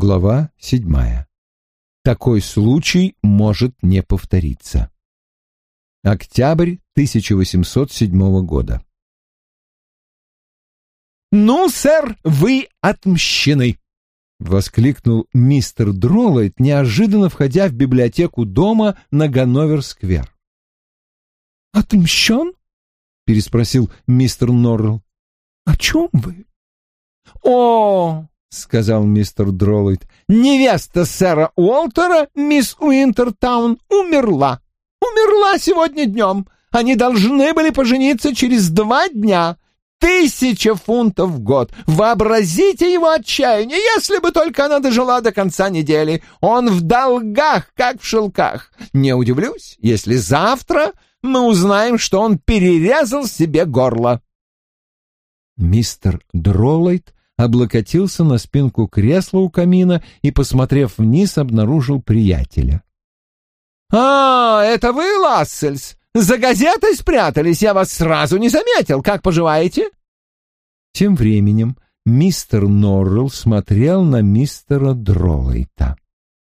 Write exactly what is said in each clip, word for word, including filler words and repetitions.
Глава седьмая. Такой случай может не повториться. Октябрь тысяча восемьсот седьмого года. «Ну, сэр, вы отмщены!» — воскликнул мистер Дролайт, неожиданно входя в библиотеку дома на Ганновер-сквер. «Отмщен?» — переспросил мистер Норрелл. «О чем вы?» «О, — сказал мистер Дролайт, — невеста сэра Уолтера, мисс Уинтертаун, умерла. Умерла сегодня днем. Они должны были пожениться через два дня. Тысяча фунтов в год. Вообразите его отчаяние, если бы только она дожила до конца недели. Он в долгах, как в шелках. Не удивлюсь, если завтра мы узнаем, что он перерезал себе горло». Мистер Дролайт облокотился на спинку кресла у камина и, посмотрев вниз, обнаружил приятеля. «А, это вы, Лассельс? За газетой спрятались, я вас сразу не заметил. Как поживаете?» Тем временем мистер Норрелл смотрел на мистера Дролайта.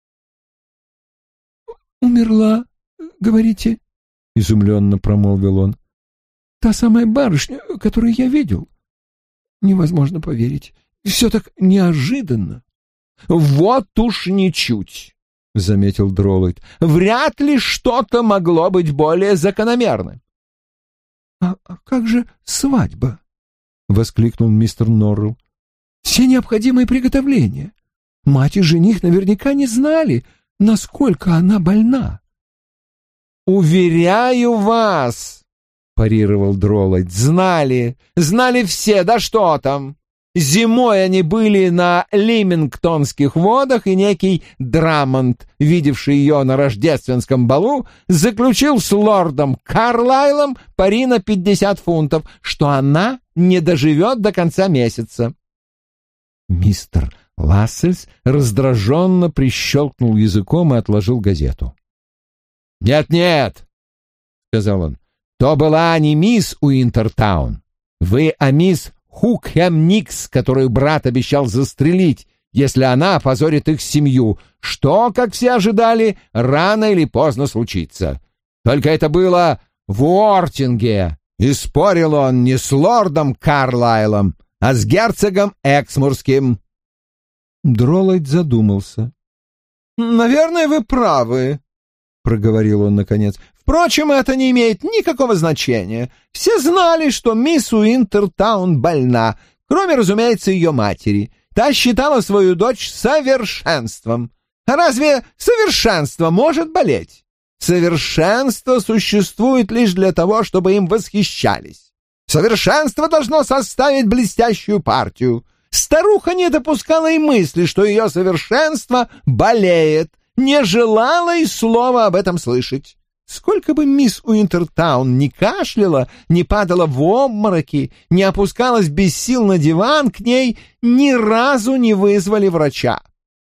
«Умерла, говорите?» — изумленно промолвил он. «Та самая барышня, которую я видел? Невозможно поверить. Все так неожиданно». «Вот уж ничуть», — заметил Дролайт. «Вряд ли что-то могло быть более закономерным». «А, а как же свадьба?» — воскликнул мистер Норрелл. «Все необходимые приготовления. Мать и жених наверняка не знали, насколько она больна». «Уверяю вас», — парировал Дролайт, — «знали, знали все, да что там. Зимой они были на Лимингтонских водах, и некий Драмонт, видевший ее на рождественском балу, заключил с лордом Карлайлом пари на пятьдесят фунтов, что она не доживет до конца месяца». Мистер Лассельс раздраженно прищелкнул языком и отложил газету. «Нет-нет», — сказал он, — «то была не мисс Уинтертаун. Вы о мисс Хукхэм Никс, которую брат обещал застрелить, если она опозорит их семью, что, как все ожидали, рано или поздно случится. Только это было в Уортинге, и спорил он не с лордом Карлайлом, а с герцогом Эксмурским». Дролайт задумался. «Наверное, вы правы», — проговорил он наконец. «Впрочем, это не имеет никакого значения. Все знали, что мисс Уинтертаун больна, кроме, разумеется, ее матери. Та считала свою дочь совершенством. А разве совершенство может болеть? Совершенство существует лишь для того, чтобы им восхищались. Совершенство должно составить блестящую партию. Старуха не допускала и мысли, что ее совершенство болеет, не желала и слова об этом слышать. Сколько бы мисс Уинтертаун ни кашляла, не падала в обмороки, не опускалась без сил на диван, к ней ни разу не вызвали врача.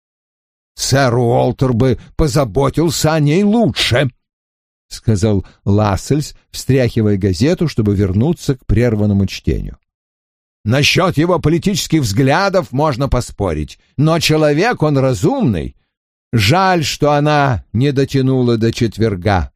«Сэр Уолтер бы позаботился о ней лучше», — сказал Лассельс, встряхивая газету, чтобы вернуться к прерванному чтению. «Насчет его политических взглядов можно поспорить, но человек он разумный. Жаль, что она не дотянула до четверга».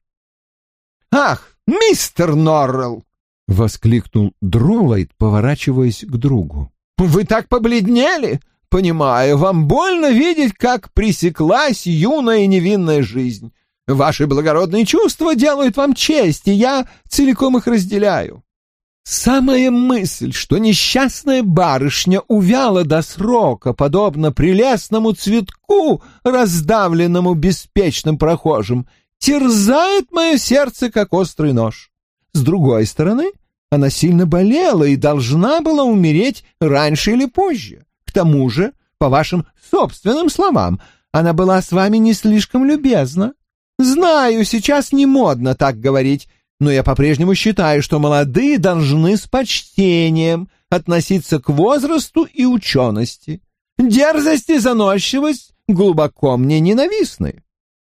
«Ах, мистер Норрелл!» — воскликнул Дролайт, поворачиваясь к другу. «Вы так побледнели? Понимаю, вам больно видеть, как пресеклась юная и невинная жизнь. Ваши благородные чувства делают вам честь, и я целиком их разделяю. Самая мысль, что несчастная барышня увяла до срока, подобно прелестному цветку, раздавленному беспечным прохожим, терзает мое сердце, как острый нож. С другой стороны, она сильно болела и должна была умереть раньше или позже. К тому же, по вашим собственным словам, она была с вами не слишком любезна. Знаю, сейчас не модно так говорить, но я по-прежнему считаю, что молодые должны с почтением относиться к возрасту и учености. Дерзость и заносчивость глубоко мне ненавистны».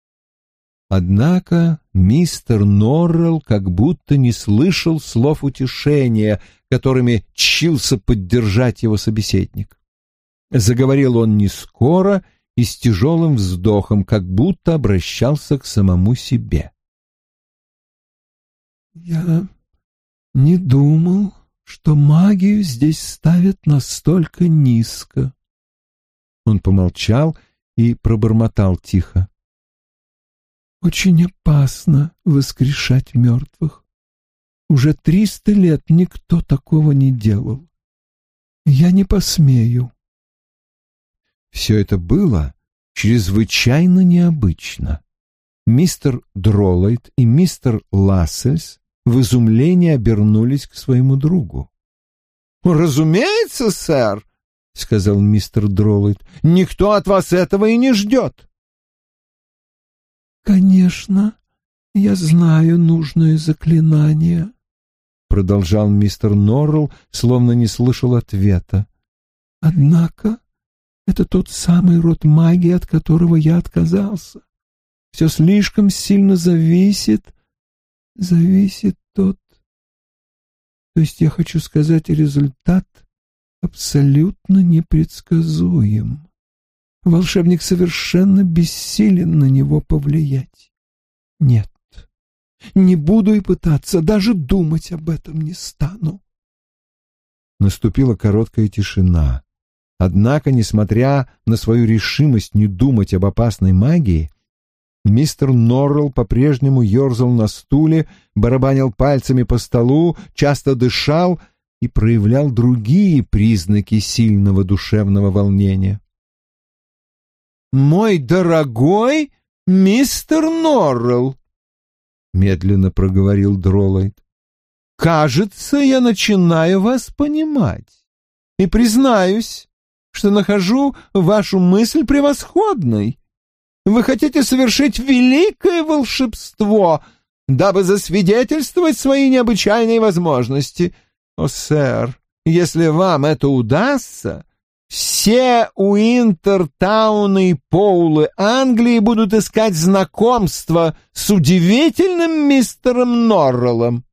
Однако мистер Норрелл как будто не слышал слов утешения, которыми тщился поддержать его собеседник. Заговорил он не скоро и с тяжелым вздохом, как будто обращался к самому себе. «Я не думал, что магию здесь ставят настолько низко». Он помолчал и пробормотал тихо. «Очень опасно воскрешать мертвых. Уже триста лет никто такого не делал. Я не посмею». Все это было чрезвычайно необычно. Мистер Дролайт и мистер Лассельс в изумлении обернулись к своему другу. «Разумеется, сэр», — сказал мистер Дролайт, — «никто от вас этого и не ждет». «Конечно, я знаю нужное заклинание», — продолжал мистер Норрелл, словно не слышал ответа. «Однако это тот самый род магии, от которого я отказался. Все слишком сильно зависит, зависит от... То есть я хочу сказать, результат абсолютно непредсказуем. Волшебник совершенно бессилен на него повлиять. Нет, не буду и пытаться, даже думать об этом не стану». Наступила короткая тишина. Однако, несмотря на свою решимость не думать об опасной магии, мистер Норрелл по-прежнему ерзал на стуле, барабанил пальцами по столу, часто дышал и проявлял другие признаки сильного душевного волнения. «Мой дорогой мистер Норрелл», — медленно проговорил Дролайт, — «кажется, я начинаю вас понимать. И признаюсь, что нахожу вашу мысль превосходной. Вы хотите совершить великое волшебство, дабы засвидетельствовать свои необычайные возможности. О, сэр, если вам это удастся, все Уинтертауны и Поулы Англии будут искать знакомство с удивительным мистером Норреллом».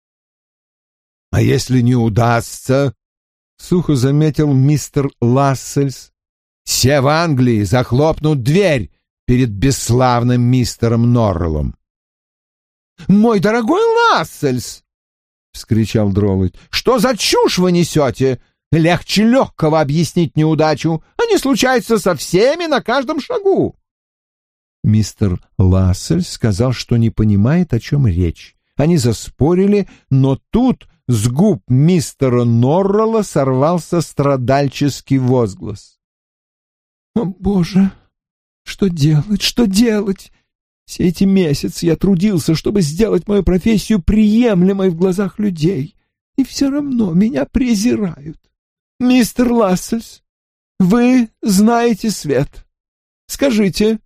«А если не удастся?» — сухо заметил мистер Лассельс. «Все в Англии захлопнут дверь перед бесславным мистером Норреллом». «Мой дорогой Лассельс!» — вскричал Дролайт. «Что за чушь вы несете? Легче легкого объяснить неудачу. Они случаются со всеми на каждом шагу». Мистер Лассельс сказал, что не понимает, о чем речь. Они заспорили, но тут с губ мистера Норрелла сорвался страдальческий возглас. «О, Боже! Что делать? Что делать? Все эти месяцы я трудился, чтобы сделать мою профессию приемлемой в глазах людей, и все равно меня презирают. Мистер Лассельс, вы знаете свет. Скажите».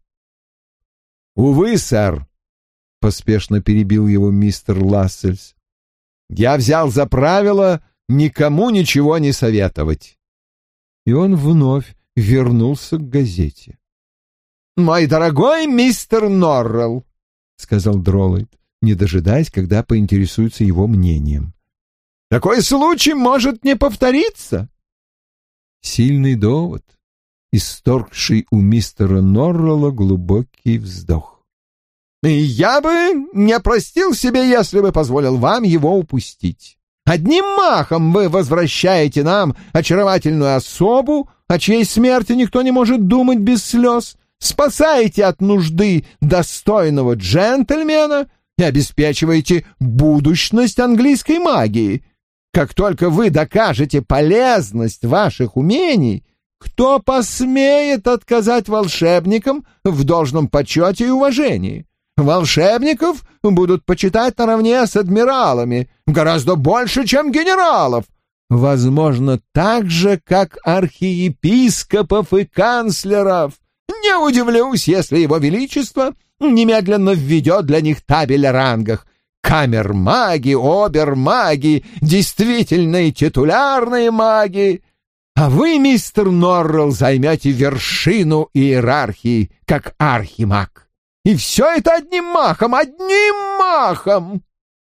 «Увы, сэр», — поспешно перебил его мистер Лассельс, — «я взял за правило никому ничего не советовать». И он вновь вернулся к газете. «Мой дорогой мистер Норрелл», — сказал Дролайт, не дожидаясь, когда поинтересуется его мнением, — «такой случай может не повториться». Сильный довод, исторгший у мистера Норрелла глубокий вздох. «И я бы не простил себе, если бы позволил вам его упустить. Одним махом вы возвращаете нам очаровательную особу, о чьей смерти никто не может думать без слез, спасаете от нужды достойного джентльмена и обеспечиваете будущность английской магии. Как только вы докажете полезность ваших умений, кто посмеет отказать волшебникам в должном почете и уважении? Волшебников будут почитать наравне с адмиралами, гораздо больше, чем генералов, возможно, так же, как архиепископов и канцлеров. Не удивлюсь, если его величество немедленно введет для них табель о рангах. Камер-маги, обер-маги, действительные титулярные маги. А вы, мистер Норрелл, займете вершину иерархии, как архимаг. И все это одним махом, одним махом!»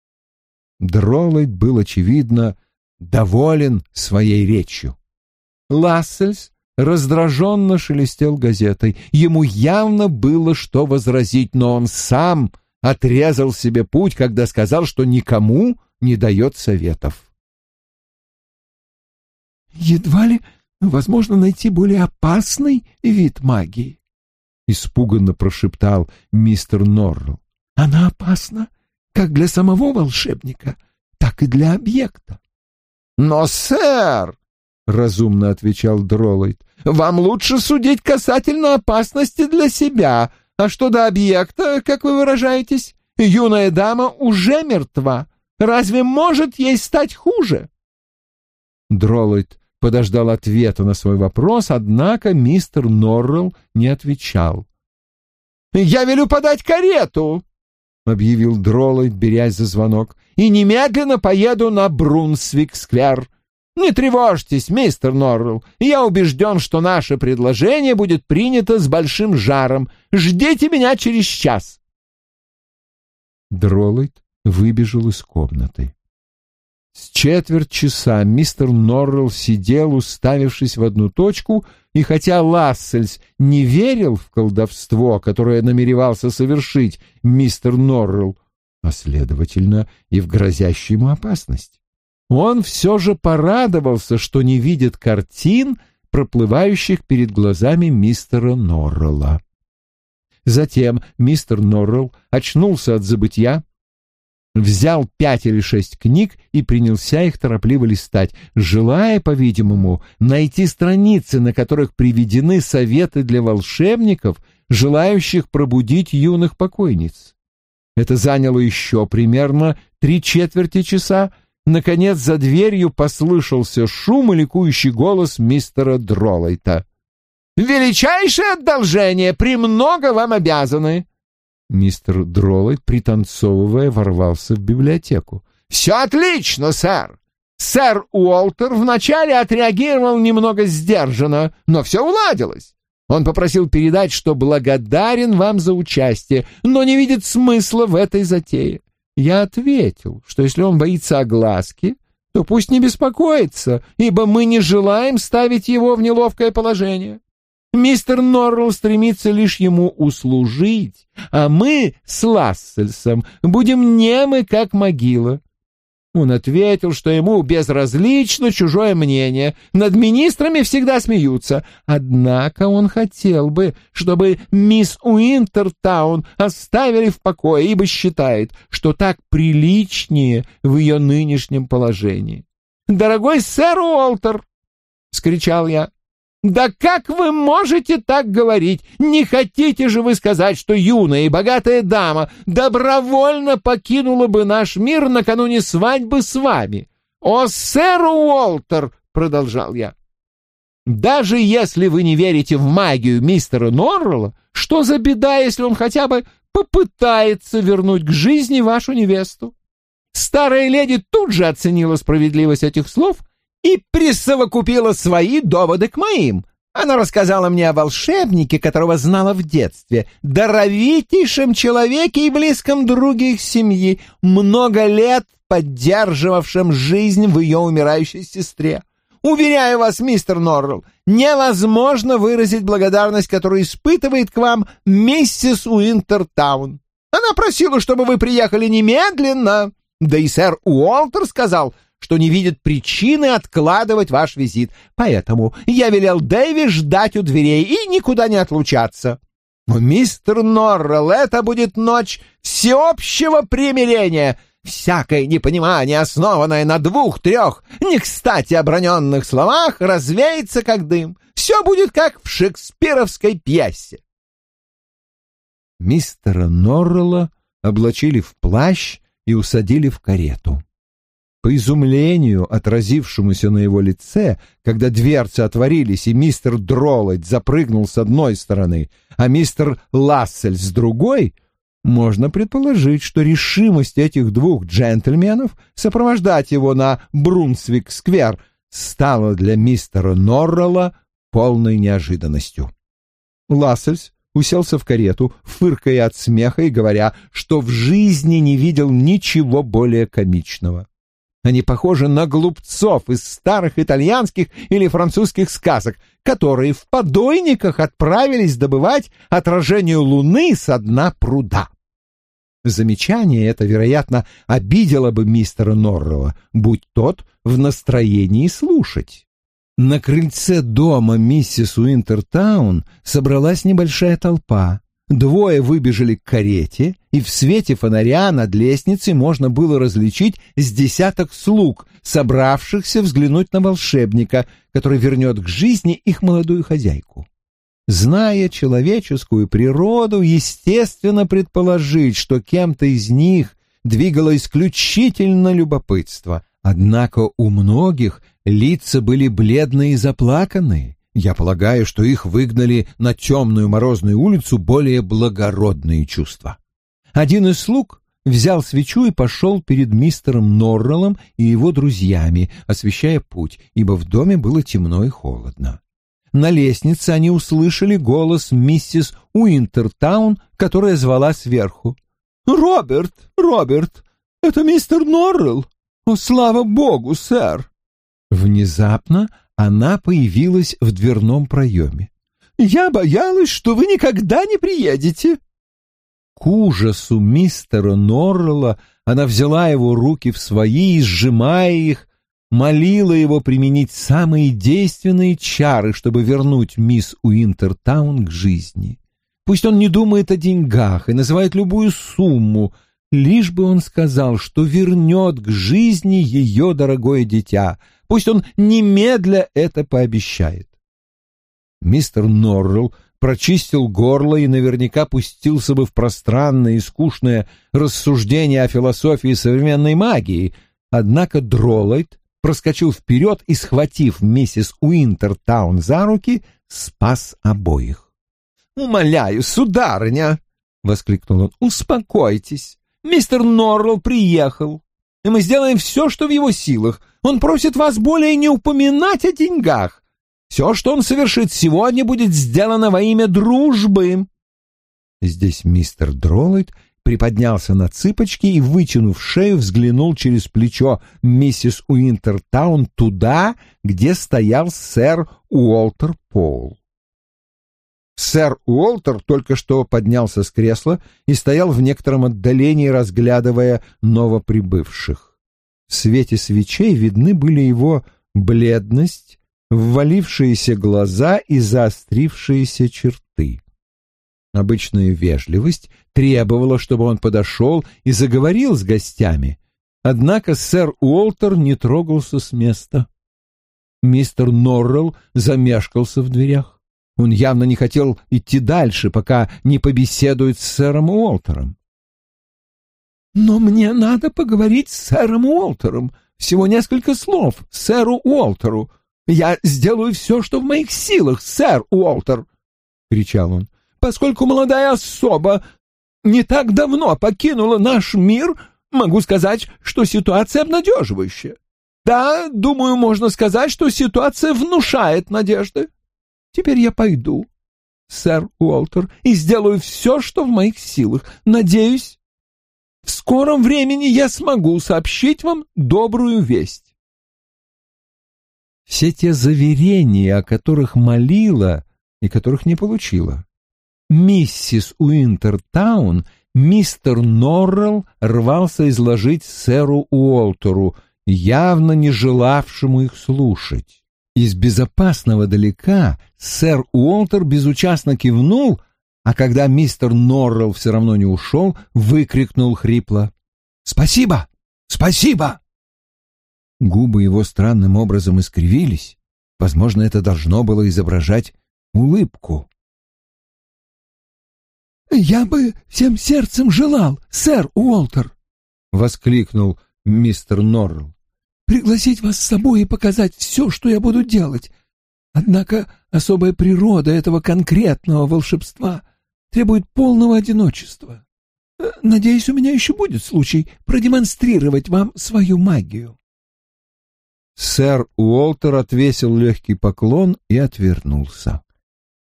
Дролайт был, очевидно, доволен своей речью. Лассельс раздраженно шелестел газетой. Ему явно было что возразить, но он сам отрезал себе путь, когда сказал, что никому не дает советов. «Едва ли возможно найти более опасный вид магии», — испуганно прошептал мистер Норрелл. «Она опасна как для самого волшебника, так и для объекта». «Но, сэр», — разумно отвечал Дроллойд, — «вам лучше судить касательно опасности для себя. А что до объекта, как вы выражаетесь, юная дама уже мертва. Разве может ей стать хуже?» Дроллойд подождал ответа на свой вопрос, однако мистер Норрелл не отвечал. «Я велю подать карету», — объявил Дроллойд, берясь за звонок, — «и немедленно поеду на Брунсвик-сквер. Не тревожьтесь, мистер Норрелл, я убежден, что наше предложение будет принято с большим жаром. Ждите меня через час». Дроллойд выбежал из комнаты. С четверть часа мистер Норрелл сидел, уставившись в одну точку, и хотя Лассельс не верил в колдовство, которое намеревался совершить мистер Норрелл, а, следовательно, и в грозящую ему опасность, он все же порадовался, что не видит картин, проплывающих перед глазами мистера Норрелла. Затем мистер Норрелл очнулся от забытья, взял пять или шесть книг и принялся их торопливо листать, желая, по-видимому, найти страницы, на которых приведены советы для волшебников, желающих пробудить юных покойниц. Это заняло еще примерно три четверти часа. Наконец, за дверью послышался шум и ликующий голос мистера Дроллойда. «Величайшее одолжение! Премного вам обязаны!» Мистер Дроллойд, пританцовывая, ворвался в библиотеку. «Все отлично, сэр! Сэр Уолтер вначале отреагировал немного сдержанно, но все уладилось. Он попросил передать, что благодарен вам за участие, но не видит смысла в этой затее. Я ответил, что если он боится огласки, то пусть не беспокоится, ибо мы не желаем ставить его в неловкое положение. Мистер Норрелл стремится лишь ему услужить, а мы с Лассельсом будем немы, как могила». Он ответил, что ему безразлично чужое мнение, над министрами всегда смеются, однако он хотел бы, чтобы мисс Уинтертаун оставили в покое, ибо считает, что так приличнее в ее нынешнем положении. «Дорогой сэр Уолтер!» — вскричал я. «Да как вы можете так говорить? Не хотите же вы сказать, что юная и богатая дама добровольно покинула бы наш мир накануне свадьбы с вами? О, сэр Уолтер!» — продолжал я. «Даже если вы не верите в магию мистера Норрелла, что за беда, если он хотя бы попытается вернуть к жизни вашу невесту?» Старая леди тут же оценила справедливость этих слов и присовокупила свои доводы к моим. Она рассказала мне о волшебнике, которого знала в детстве, даровитейшем человеке и близком друге их семьи, много лет поддерживавшем жизнь в ее умирающей сестре. Уверяю вас, мистер Норрелл, невозможно выразить благодарность, которую испытывает к вам миссис Уинтертаун. Она просила, чтобы вы приехали немедленно, да и сэр Уолтер сказал, что не видит причины откладывать ваш визит, поэтому я велел Дэви ждать у дверей и никуда не отлучаться. Но, мистер Норрелл, это будет ночь всеобщего примирения. Всякое непонимание, основанное на двух-трех не кстати оброненных словах, развеется как дым. Все будет как в шекспировской пьесе». Мистера Норрелла облачили в плащ и усадили в карету. По изумлению, отразившемуся на его лице, когда дверцы отворились и мистер Дроллойд запрыгнул с одной стороны, а мистер Лассельс с другой, можно предположить, что решимость этих двух джентльменов сопровождать его на Брунсвик-сквер стала для мистера Норрелла полной неожиданностью. Лассельс уселся в карету, фыркая от смеха и говоря, что в жизни не видел ничего более комичного. Они похожи на глупцов из старых итальянских или французских сказок, которые в подойниках отправились добывать отражение луны со дна пруда. Замечание это, вероятно, обидело бы мистера Норрелла, будь тот в настроении слушать. На крыльце дома миссис Уинтертаун собралась небольшая толпа. Двое выбежали к карете, и в свете фонаря над лестницей можно было различить с десяток слуг, собравшихся взглянуть на волшебника, который вернет к жизни их молодую хозяйку. Зная человеческую природу, естественно предположить, что кем-то из них двигало исключительно любопытство. Однако у многих лица были бледные и заплаканные. Я полагаю, что их выгнали на темную морозную улицу более благородные чувства. Один из слуг взял свечу и пошел перед мистером Норреллом и его друзьями, освещая путь, ибо в доме было темно и холодно. На лестнице они услышали голос миссис Уинтертаун, которая звала сверху. «Роберт, Роберт, это мистер Норрелл! О, слава богу, сэр!» Внезапно она появилась в дверном проеме. «Я боялась, что вы никогда не приедете!» К ужасу мистера Норрелла она взяла его руки в свои и, сжимая их, молила его применить самые действенные чары, чтобы вернуть мисс Уинтертаун к жизни. Пусть он не думает о деньгах и называет любую сумму, лишь бы он сказал, что вернет к жизни ее дорогое дитя. Пусть он немедля это пообещает. Мистер Норрелл прочистил горло и наверняка пустился бы в пространное и скучное рассуждение о философии современной магии, однако Дролайт проскочил вперед и, схватив миссис Уинтертаун за руки, спас обоих. «Умоляю, сударыня!» — воскликнул он. «Успокойтесь. Мистер Норрелл приехал, и мы сделаем все, что в его силах. Он просит вас более не упоминать о деньгах. Все, что он совершит сегодня, будет сделано во имя дружбы». Здесь мистер Дролайт приподнялся на цыпочки и, вытянув шею, взглянул через плечо миссис Уинтертаун туда, где стоял сэр Уолтер Поул. Сэр Уолтер только что поднялся с кресла и стоял в некотором отдалении, разглядывая новоприбывших. В свете свечей видны были его бледность, ввалившиеся глаза и заострившиеся черты. Обычная вежливость требовала, чтобы он подошел и заговорил с гостями, однако сэр Уолтер не трогался с места. Мистер Норрелл замешкался в дверях. Он явно не хотел идти дальше, пока не побеседует с сэром Уолтером. «Но мне надо поговорить с сэром Уолтером. Всего несколько слов сэру Уолтеру. Я сделаю все, что в моих силах, сэр Уолтер!» — кричал он. «Поскольку молодая особа не так давно покинула наш мир, могу сказать, что ситуация обнадеживающая. Да, думаю, можно сказать, что ситуация внушает надежды. Теперь я пойду, сэр Уолтер, и сделаю все, что в моих силах. Надеюсь, в скором времени я смогу сообщить вам добрую весть». Все те заверения, о которых молила и которых не получила миссис Уинтертаун, мистер Норрелл рвался изложить сэру Уолтеру, явно не желавшему их слушать. Из безопасного далека сэр Уолтер безучастно кивнул, а когда мистер Норрелл все равно не ушел, выкрикнул хрипло: «Спасибо! Спасибо!» Губы его странным образом искривились. Возможно, это должно было изображать улыбку. «Я бы всем сердцем желал, сэр Уолтер!» — воскликнул мистер Норрелл. «Пригласить вас с собой и показать все, что я буду делать. Однако особая природа этого конкретного волшебства требует полного одиночества. Надеюсь, у меня еще будет случай продемонстрировать вам свою магию». Сэр Уолтер отвесил легкий поклон и отвернулся.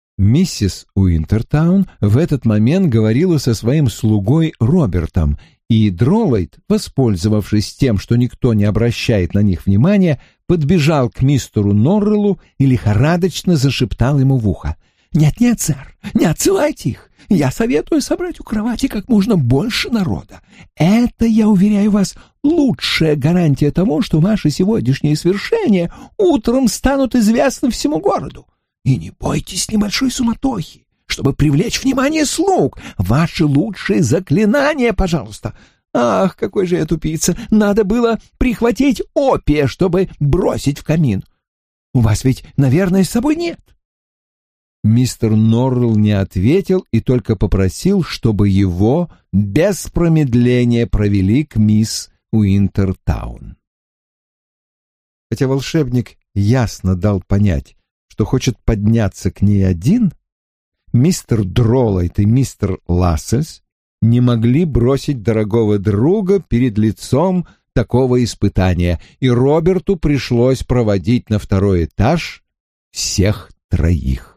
Миссис Уинтертаун в этот момент говорила со своим слугой Робертом, и Дролайт, воспользовавшись тем, что никто не обращает на них внимания, подбежал к мистеру Норреллу и лихорадочно зашептал ему в ухо: «Нет-нет, сэр, не отсылайте их. Я советую собрать у кровати как можно больше народа. Это, я уверяю вас, лучшая гарантия того, что ваши сегодняшние свершения утром станут известны всему городу. И не бойтесь небольшой суматохи, чтобы привлечь внимание слуг. Ваши лучшие заклинания, пожалуйста. Ах, какой же я тупица! Надо было прихватить опия, чтобы бросить в камин. У вас ведь, наверное, с собой нет». Мистер Норрелл не ответил и только попросил, чтобы его без промедления провели к мисс Уинтертаун. Хотя волшебник ясно дал понять, что хочет подняться к ней один, мистер Дролайт и мистер Лассельс не могли бросить дорогого друга перед лицом такого испытания, и Роберту пришлось проводить на второй этаж всех троих.